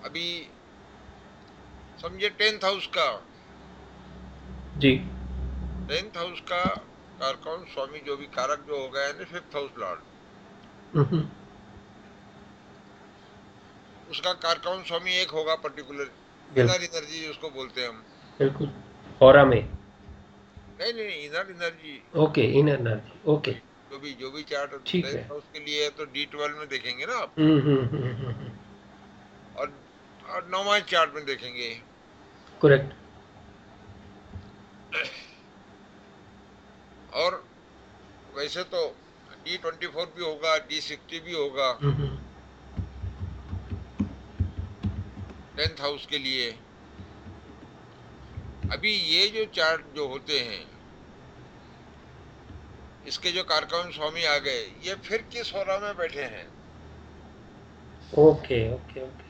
अभी समझे 10th house का, जी। 10th हाउस का कारकौन स्वामी जो भी कारक जो हो गया है ना 5th हाउस लॉर्ड, हम्म, उसका कारकौन स्वामी एक होगा पर्टिकुलर, बिल्कुल इनर एनर्जी उसको बोलते हैं हम। बिल्कुल। ऑरा में। नहीं नहीं नहीं, inner energy. Okay, in energy, okay. जो भी चार्ट ठीक 10th है। हाउस के लिए है तो D12 में देखेंगे ना आप, हम्म। और और 9वां चार्ट में देखेंगे। करेक्ट। और वैसे तो D24 भी होगा, D60 भी होगा हम्म। 10th हाउस के लिए। अभी ये जो चार्ट जो होते हैं, इसके जो कारकौन स्वामी आ गए, ये फिर किस होरा में बैठे हैं। Okay okay okay.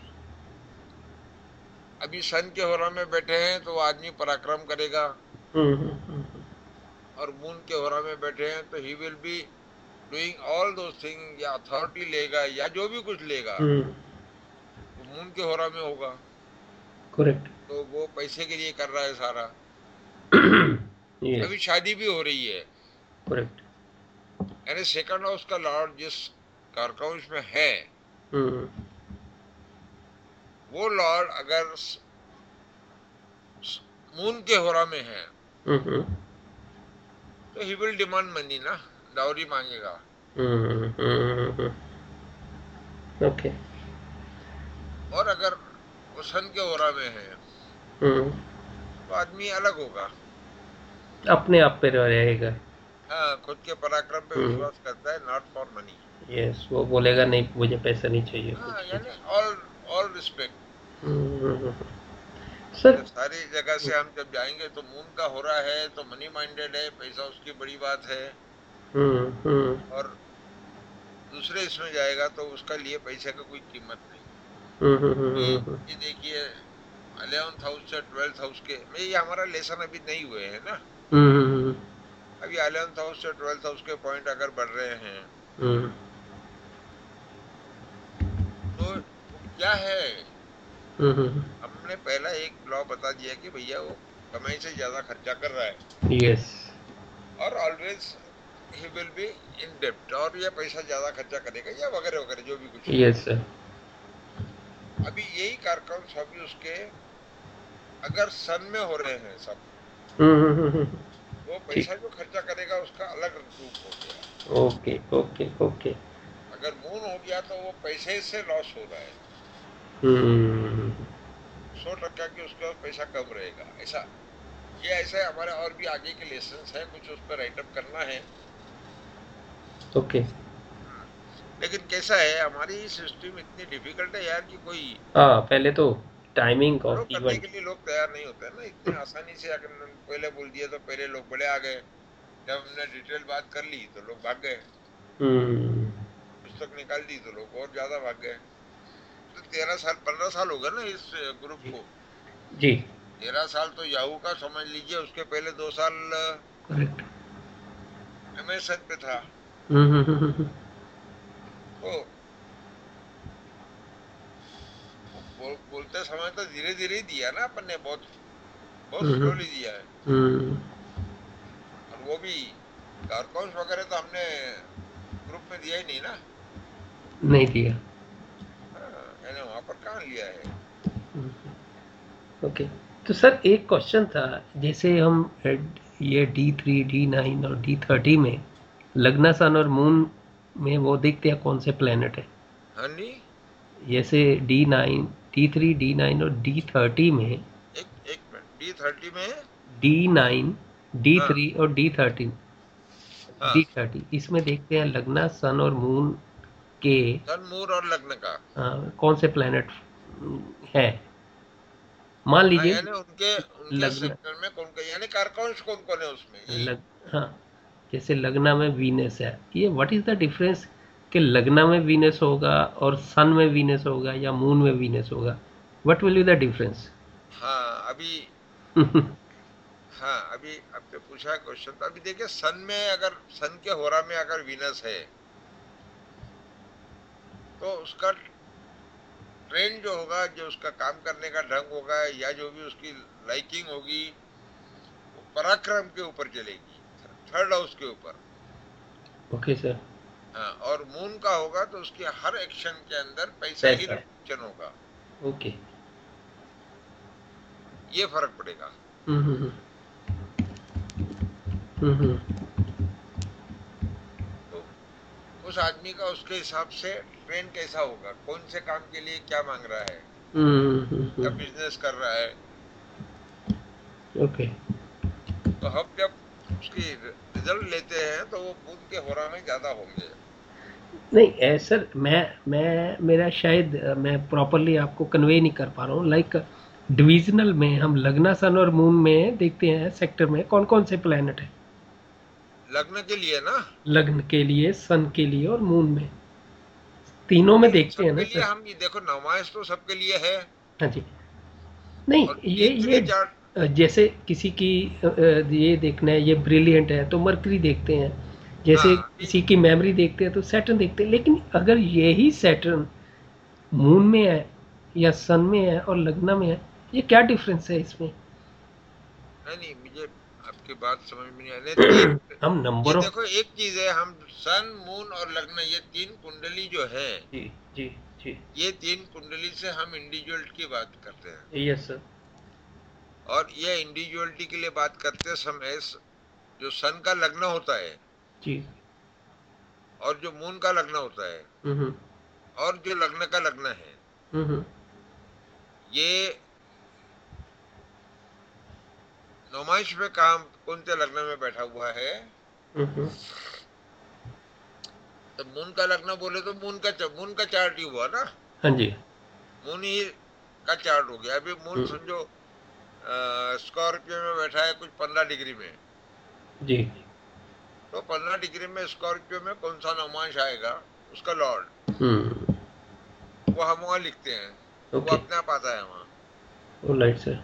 अभी सन के होरा में बैठे हैं तो वो आदमी पराक्रम करेगा, हम्म। और मून के होरा में बैठे हैं तो he will be doing all those thing, या अथॉरिटी लेगा या जो भी कुछ लेगा हम्म। वो मून के होरा में होगा। करेक्ट। तो वो पैसे के लिए कर रहा है सारा। यस। अभी शादी भी हो रही है, करेक्ट। यानी सेकंड हाउस का लॉर्ड जिस कारकाउंस में है, हम्म वो लॉर्ड अगर मून के होरा में है हम्म तो ही विल डिमांड मनी ना, डाउरी मांगेगा। हम्म। ओके। और अगर वो सन के होरा में है हम्म। तो आदमी अलग होगा। अपने आप पे रहेगा। हाँ, खुद के पराक्रम पे हम्म। विश्वास करता है, नॉट फॉर मनी। यस, वो बोलेगा नहीं मुझे पैसा नहीं चाहिए हाँ, कुछ नहीं यानी ऑल ऑल रिस्पेक्ट। चाहिए। सर। जब सारी जगह से हम जब जाएंगे तो मून का हो रहा है तो मनी माइंडेड है, पैसा उसकी बड़ी बात है। हम्म। और दूसरे इसमें जाएगा तो उसका लिए पैसे का कोई कीमत नहीं। ये हम्म। ये देखिए, 11th हाउस से 12th हाउस के में ये हमारा लेसन अभी नहीं हुए हैं ना। हम्म। अभी 11th हाउस से 12th हाउस के पॉइंट अगर बढ़ रहे हैं हम्म। तो क्या है। हम्म। हमने पहला एक लॉ बता दिया कि भैया वो कमाई से ज्यादा खर्चा कर रहा है, यस। और always he will be in डेप्ट, और ये पैसा ज्यादा खर्चा करेगा या वगैरह वगैरह जो भी कुछ है। Yes sir. अभी यही कारकम सभी उसके अगर सन में हो रहे हैं सब, हम्म। वो ठीक। पैसा जो खर्चा करेगा उसका अलग रूप हो गया। Okay okay okay. अगर मून हो गया तो वो पैसे से लॉस हो रहा है, हम्म। 100% की उसका पैसा कम रहेगा ऐसा। ये ऐसे हमारे और भी आगे के लेसन है, कुछ उस पर राइटअप करना है। ओके। लेकिन कैसा है, हमारी सिस्टम इतनी डिफिकल्ट है यार कि कोई हाँ, पहले तो टाइमिंग फॉलो ऑफ करने इवेंट। के लिए लोग तैयार नहीं होते हैं ना इतनी आसानी से। अगर मैंने पहले बोल दिया तो पहले लोग बड़े आ गए, जब हमने डिटेल बात कर ली तो लोग भाग गए, हम्म। पुस्तक निकाल दी तो लोग और ज्यादा भाग गए। तो 13 साल 15 साल हो गए ना इस ग्रुप जी। को। जी। 13 साल तो याहू का समझ लीजिए, उसके पहले 2 साल करेक्ट। अमेजन पे था। हम्म। तो बोलते समय तो धीरे धीरे ही दिया ना अपन ने, बहुत बहुत हम्म। स्लोली दिया है। हम्म। और वो भी कारकॉन्स वगैरह तो हमने ग्रुप में दिया ही नहीं ना। नहीं दिया। हाँ, यानी वहां पर कहाँ लिया है। ओके। तो सर एक क्वेश्चन था, जैसे हम ये D3 D9 और D30 में लग्ना सन और मून में वो देखते हैं कौन से प्लेनेट है। हाँ जी। जैसे D3 D9 और D30 में, एक एक मिनट, D30 में। D9 हाँ D3 और D13, हाँ, D30 इसमें देखते हैं लग्ना सन और मून के सन मून और लग्न का। कौन से प्लेनेट है। मान हाँ, लीजिए यानी उनके उनके लग्न सेक्टर में कौन कौन, यानी कारकॉन्स कौन कौन है उसमें, यही। लग हाँ, जैसे लग्ना में वीनस है, ये व्हाट इज द डिफरेंस कि लग्ना में वीनस होगा और सन में वीनस होगा या मून में वीनस होगा, what will be the difference. हाँ अभी, हाँ अभी आपने पूछा क्वेश्चन, तो अभी देखिए सन में, अगर सन के होरा में अगर वीनस है तो उसका ट्रेन जो होगा, जो उसका काम करने का ढंग होगा, या जो भी उसकी लाइकिंग होगी, वो पराक्रम के ऊपर चलेगी, थर्ड हाउस के ऊपर। Okay sir. हाँ, और मून का होगा तो उसकी हर एक्शन के अंदर पैसा ही पैसा है। रिफ्लेक्शन होगा। ओके। ये फर्क पड़ेगा। हम्म। हम्म। तो उस आदमी का उसके हिसाब से ट्रेन कैसा होगा, कौन से काम के लिए क्या मांग रहा है, या हम्म। बिजनेस कर रहा है। ओके। तो हम जब उसकी रिजल्ट लेते हैं तो वो मून के होरा में ज्यादा होंगे। नहीं सर, मैं मेरा शायद मैं प्रॉपरली आपको कन्वे नहीं कर पा रहा हूँ। लाइक डिविजनल में हम लग्ना सन और मून में देखते हैं सेक्टर में कौन कौन से प्लैनेट है। लग्न के लिए ना, लग्न के लिए, सन के लिए और मून में, तीनों में नहीं देखते हैं ना सबके लिए सर। हम ये देखो, नमाज तो सबके लिए है। हाँ जी। नहीं और ये तीसरे चार्ट, जैसे किसी की ये देखना है, ये ब्रिलियंट है तो मरकरी देखते हैं। जैसे हाँ किसी की मेमोरी देखते हैं तो सैटर्न देखते हैं। लेकिन अगर यही सैटर्न मून में है या सन में है और लग्न में है, ये क्या डिफरेंस है इसमें? नहीं नहीं, मुझे आपकी बात समझ में नहीं आने तीन। हम ये नंबर ऑफ। देखो, एक चीज है, हम सन मून और लग्न, ये तीन कुंडली जो है, जी जी जी। ये तीन कुंडली से हम इंडिविजुअल की बात करते हैं। Yes sir. और ये इंडिविजुअलिटी के लिए बात करते समय जो सन का लग्न होता है जी। और जो मून का लग्न होता है हम्म। और जो लग्न का लग्न है, हम्म। ये नौमाइश में काम कौन से लग्न में बैठा हुआ है। हम्म। तो मून का लग्न बोले तो मून का चार्ट ही हुआ ना। हाँ जी। मून ही का चार्ट हो गया। अभी मून हम्म। समझो स्कॉर्पियो में बैठा है कुछ 15 डिग्री में, जी। तो 15 डिग्री में स्कॉर्पियो में कौन सा नौमांश आएगा, उसका लॉर्ड, हम्म। वो हम वहां लिखते हैं, वो ओके। अपने आप आता है वहां। Alright sir.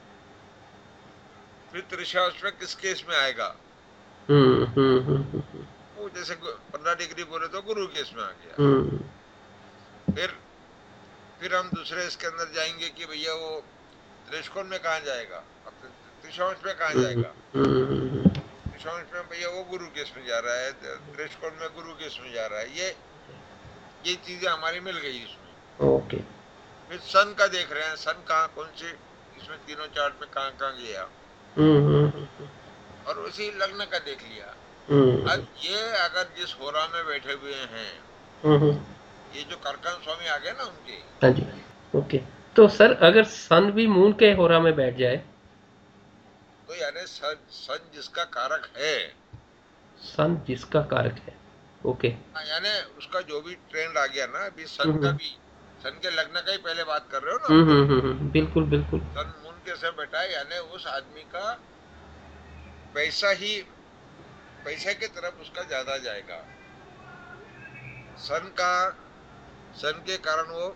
फिर त्रिशांश में किस केस में आएगा, हम्म। वो जैसे 15 डिग्री बोले तो गुरु केस में आ गया। हम्म। फिर फिर हम दूसरे इसके अंदर जाएंगे कि भैया वो त्रिशकोण में कहाँ जाएगा, अब त्रिशांश में कहाँ जाएगा। हम्म। त्रिशांश में भैया वो गुरु केस में जा रहा है, त्रिशकोण में गुरु केस में जा रहा है। ये चीजें हमारी मिल गई इसमें। ओके। फिर सन का देख रहे हैं, सन कहाँ कौन सी इसमें तीनों चार्ट में कहाँ कहाँ गया, हम्म। और उसी लग्न का देख लिया। हम्म। अब ये अगर जिस होरा में बैठे हुए हैं, हम्म। ये जो करकन स्वामी आ गए ना उनके, हाँ जी। ओके। तो सर अगर सन भी मून के होरा में बैठ जाए, तो यानी सन जिसका कारक है, सन जिसका कारक है। ओके। यानी उसका जो भी ट्रेंड आ गया ना, अभी सन का हम्म। भी, सन के लग्न का ही पहले बात कर रहे हो ना हम लोग। बिल्कुल बिल्कुल। सन मून के से बैठा है, यानी उस आदमी का पैसा ही, पैसे की तरफ उसका ज्यादा जाएगा। सन का, सन के कारण वो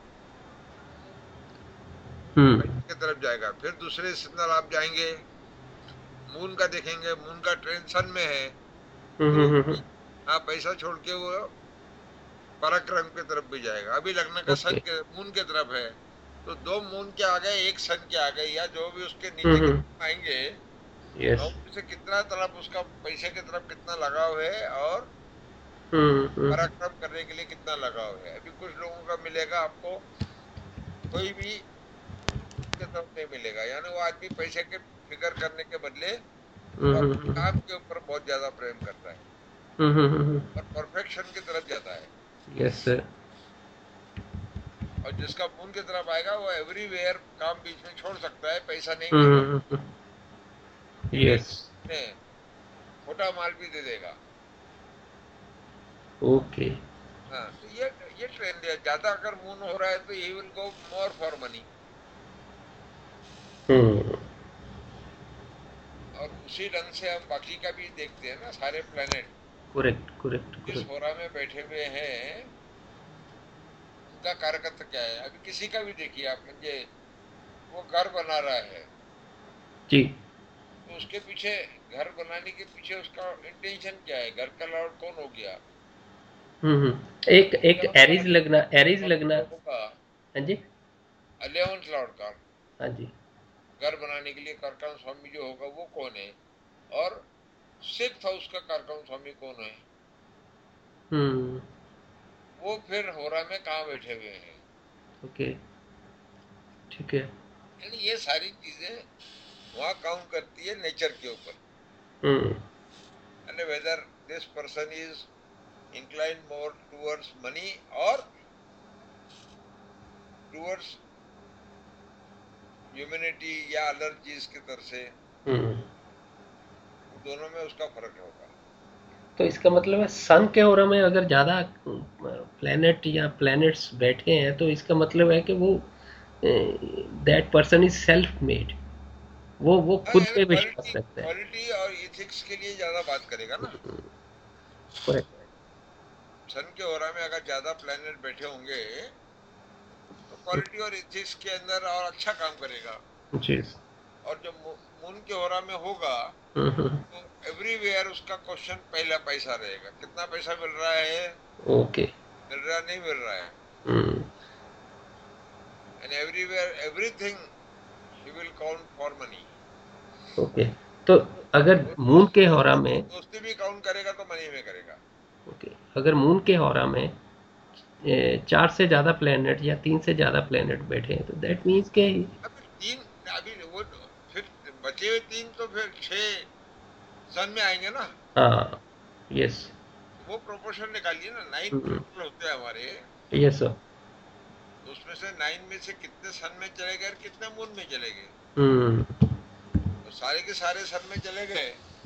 पैसे की तरफ जाएगा। फिर दूसरे सिग्नल आप जाएंगे, मून का देखेंगे, मून का ट्रेंड सन में है, तो हाँ पैसा छोड़ के वो पराक्रम की तरफ भी जाएगा। अभी लग्न का सन ओके। के मून की तरफ है, तो दो मून के आ गए, एक सन के आ गए, या जो भी उसके नीचे के आएंगे, यस। और से कितना तरफ उसका पैसे की तरफ कितना लगाव है, और पराक्रम करने के लिए कितना लगाव है। अभी कुछ लोगों का मिलेगा आपको, कोई भी के तरफ नहीं मिलेगा, यानी वो आदमी पैसे के फिकर करने के बदले वो अपने काम के ऊपर बहुत ज्यादा प्रेम करता है और परफेक्शन की तरफ जाता है। Yes sir. और जिसका मून की तरफ आएगा वो एवरीवेयर काम बीच में छोड़ सकता है, पैसा नहीं मिलेगा, यस। छोटा माल भी दे देगा। ओके। हाँ, तो ये ट्रेंड है। ज्यादा अगर मून हो रहा है तो he will go more for money. और उसी ढंग से हम बाकी का भी देखते हैं ना, सारे प्लेनेट करेक्ट करेक्ट जिस करेक्ट। होरा में बैठे हुए हैं उनका कारकत्व क्या है। अभी किसी का भी देखिए आप, मुझे वो घर बना रहा है, जी। तो उसके पीछे, घर बनाने के पीछे उसका इंटेंशन क्या है, घर का लॉर्ड कौन हो गया। एक एक एरीज लगना, एरीज लगना। होगा, हाँ जी। 11th लॉर्ड का, हाँ जी, घर बनाने के लिए कारकम स्वामी जो होगा वो कौन है, और 6th हाउस का कारकम स्वामी कौन है, वो फिर होरा में कहाँ बैठे हुए हैं। ओके, ठीक है। यानी ये सारी चीजें वहाँ काउंट करती है नेचर के ऊपर, हम्म यानी whether this person is inclined more towards money or towards humanity या अदर चीज की तरफ से, हम्म दोनों में उसका फर्क होगा। तो इसका मतलब है सन के ऑरा में अगर ज्यादा प्लेनेट या प्लैनेट्स बैठे हैं तो इसका मतलब है कि वो that person is self made, वो हाँ, खुद यानी पे विश्वास क्वालिटी रखता है। क्वालिटी और इथिक्स के लिए ज्यादा बात करेगा ना। करेक्ट। सन के ओरा में अगर ज्यादा प्लैनेट बैठे होंगे तो क्वालिटी और इथिक्स के अंदर और अच्छा काम करेगा। जी। और जब मून के ओरा में होगा हम्म। तो एवरीवेयर उसका क्वेश्चन पहला पैसा रहेगा, कितना पैसा मिल रहा है, ओके। मिल रहा नहीं मिल रहा है, हम्म। And everywhere everything he will count for money. Okay, तो अगर मून के होरा में, दोस्ती भी काउंट करेगा तो मनी में करेगा। ओके, अगर मून के होरा में 4 से ज्यादा प्लेनेट या 3 से ज्यादा प्लेनेट बैठे हैं तो दैट मीन्स के। अभी तीन, अभी वो फिर बचे हुए तीन तो फिर 6 सन में आएंगे ना। हाँ, यस। वो प्रोपोर्शन निकालिए ना, 9 टोटल होते हैं हमारे, यस सर। तो उसमें से 9 में से कितने सन में चले गए और कितने मून में चले गए, हम्म तो सारे के सारे सन में चले गए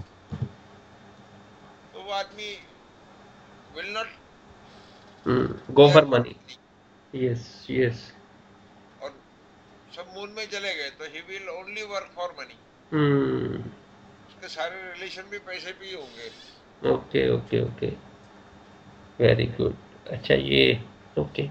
तो वो आदमी will not go care for for money. Money. Yes, yes. और सब मून में चले गए तो he will only work for money. हम्म उसके सारे रिलेशन भी पैसे पे ही होंगे। Okay, okay, okay, very good. अच्छा, ये ओके।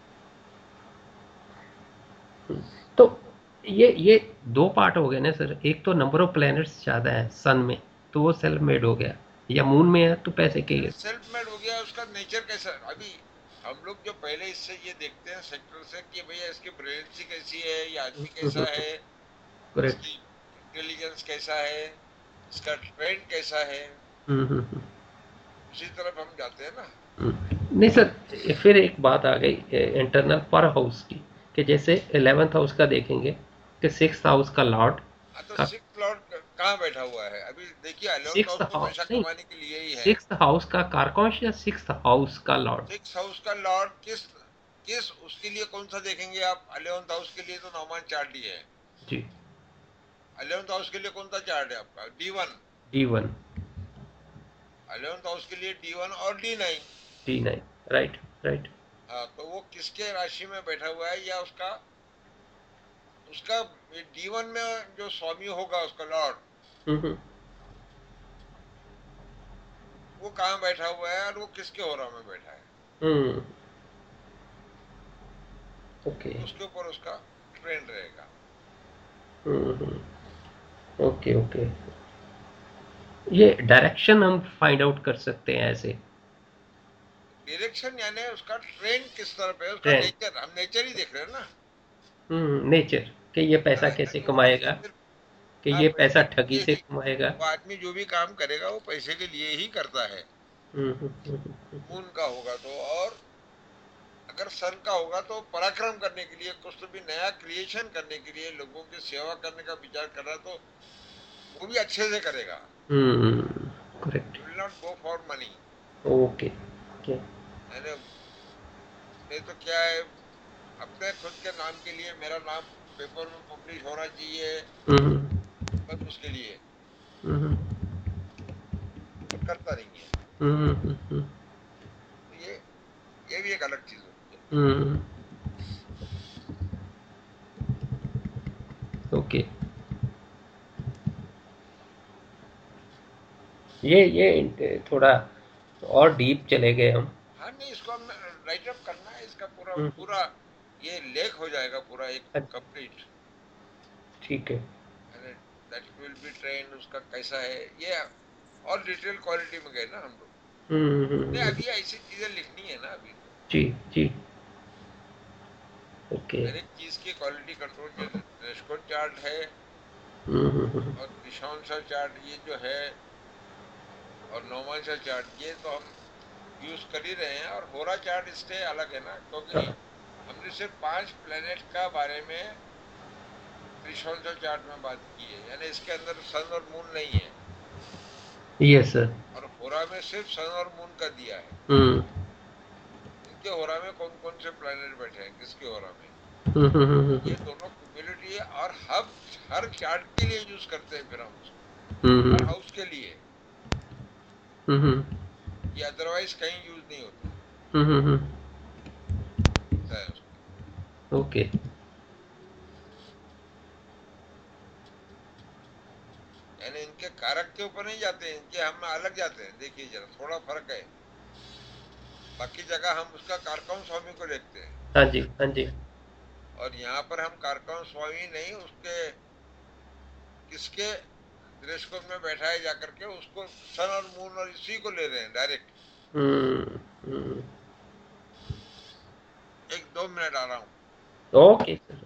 तो ये दो पार्ट हो गए ना सर, एक तो नंबर ऑफ प्लैनेट्स ज़्यादा है सन में तो वो सेल्फ मेड हो गया, या मून में है तो पैसे के। सेल्फ मेड हो गया, उसका नेचर कैसा। अभी हम लोग जो पहले इससे ये देखते हैं सेक्टर से कि भैया इसकी ब्रिलियंसी कैसी है, ये आदमी कैसा है, करेक्ट। इसकी इंटेलिजेंस कैसा है, इसका ट्रेंड कैसा है, हम्म। उसी तरफ हम जाते हैं ना। नहीं सर, फिर एक बात आ गई इंटरनल पर हाउस की, कि जैसे 11th हाउस का देखेंगे कि 6th हाउस का लॉर्ड हाँ, तो का, सिक्स लॉर्ड कहाँ बैठा हुआ है अभी, देखिए 11th सिक्स हाउस तो हाउस पैसा नहीं, कमाने के लिए ही है। 6th हाउस का कारकॉश या 6th हाउस का लॉर्ड। सिक्स हाउस का लॉर्ड किस किस उसके लिए कौन सा देखेंगे आप, 11th हाउस के लिए तो नॉर्मल चार्ट ही है। जी। 11th हाउस के लिए कौन सा चार्ट है आपका, D1। D1। 11th हाउस के लिए D1 और D9। D9। Right, right. हाँ, तो वो किसके राशि में बैठा हुआ है, या उसका उसका D1 में जो स्वामी होगा उसका लॉर्ड, हम्म वो कहाँ बैठा हुआ है और वो किसके होरा में बैठा है, हम्म ओके। उसके ऊपर उसका ट्रेंड रहेगा। हम्म ओके, ओके। ये डायरेक्शन हम फाइंड आउट कर सकते हैं ऐसे। डायरेक्शन यानी उसका ट्रेंड किस तरफ है, उसका ट्रेंड। नेचर, हम नेचर ही देख रहे हैं ना। नेचर, कि ये पैसा हाँ, कैसे यानी वो आदमी कमाएगा, सिर्फ, कि हाँ, ये पैसा पैसे के ठगी लिए से ही, कमाएगा। वो आदमी जो भी काम करेगा वो पैसे के लिए ही करता है। मून का होगा तो, और अगर सन का होगा तो पराक्रम करने के लिए, कुछ तो भी नया क्रिएशन करने के लिए, लोगों की सेवा करने का विचार कर रहा है तो वो भी अच्छे से करेगा। Correct. Will not go for money. Okay, क्या। नहीं तो क्या है, अपने खुद के नाम के लिए, मेरा नाम पेपर में पब्लिश होना चाहिए, हम्म बस उसके लिए हम्म तो करता नहीं है। हम्म तो ये भी एक अलग चीज होती है। हम्म ओके। ये थोड़ा और डीप चले गए हम। हाँ, नहीं, इसको हम राइट अप करना है, इसका पूरा हम्म, पूरा ये लेख हो जाएगा पूरा एक अच्छा, कंप्लीट। ठीक है। दैट विल बी ट्रेंड, उसका कैसा है ये, और डिटेल क्वालिटी में गए ना हम लोग। नहीं, हम्म। अभी ऐसी चीजें लिखनी है ना अभी तो। जी, जी। ओके। हर एक चीज की क्वालिटी कंट्रोल, जैसे रेस्कोट चार्ट है और त्रिशोंसा चार्ट ये जो है और नौमांशा चार्ट ये तो हम यूज कर ही रहे हैं। और होरा चार्ट इससे अलग है ना, क्योंकि हाँ, हमने सिर्फ 5 प्लेनेट का बारे में त्रिशोंसा चार्ट में बात की है, यानी इसके अंदर सन और मून नहीं है। Yes sir. और होरा में सिर्फ सन और मून का दिया है। हम्म इनके होरा में कौन कौन से प्लेनेट बैठे हैं, किसके होरा में, ये दोनों क्यूमुलेटिव है। और हर चार्ट के लिए यूज करते हैं फिर हम उसको, हर हाउस के लिए, ये अदरवाइज कहीं यूज नहीं होता है उसका। ओके। यानी इनके कारक के ऊपर नहीं जाते हैं, इनके हम अलग जाते हैं। देखिए जरा थोड़ा फर्क है, बाकी जगह हम उसका कारकम स्वामी को देखते हैं, हाँ जी, हाँ जी। और यहाँ पर हम कारकम स्वामी नहीं, उसके किसके दृष्टिकोण में बैठा है जाकर के उसको सन और मून और इसी को ले रहे हैं डायरेक्ट। हम्म। 1-2 मिनट आ रहा हूँ। Okay sir.